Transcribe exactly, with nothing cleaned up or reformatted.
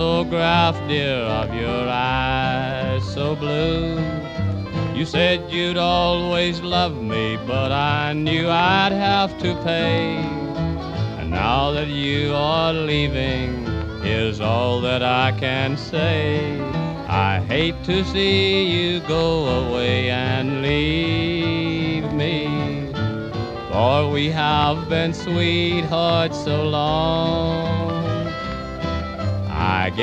photograph, dear, of your eyes so blue. You said you'd always love me, but I knew I'd have to pay. And now that you are leaving, here's all that I can say. I hate to see you go away and leave me, for we have been sweethearts so long. I